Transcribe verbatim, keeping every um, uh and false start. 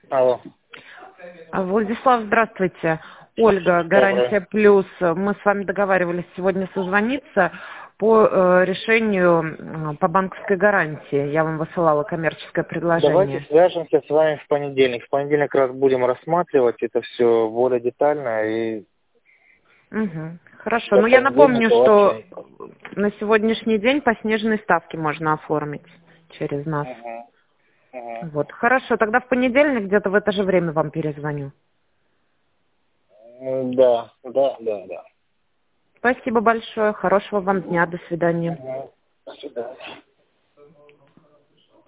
Алло. А, Владислав, здравствуйте. Ольга, Доброе. Гарантия Плюс. Мы с вами договаривались сегодня созвониться по э, решению э, по банковской гарантии. Я вам высылала коммерческое Давайте предложение. свяжемся с вами в понедельник. В понедельник как раз будем рассматривать это все более детально и Угу. Хорошо. в Ну, я понедельник напомню, что пообщаемся. на сегодняшний день по сниженной ставке можно оформить через нас. Угу. Угу. Вот. Хорошо. Тогда в понедельник где-то в это же время вам перезвоню. М, Да, да, да, да. Спасибо большое. Хорошего вам дня. До свидания. Угу. До свидания.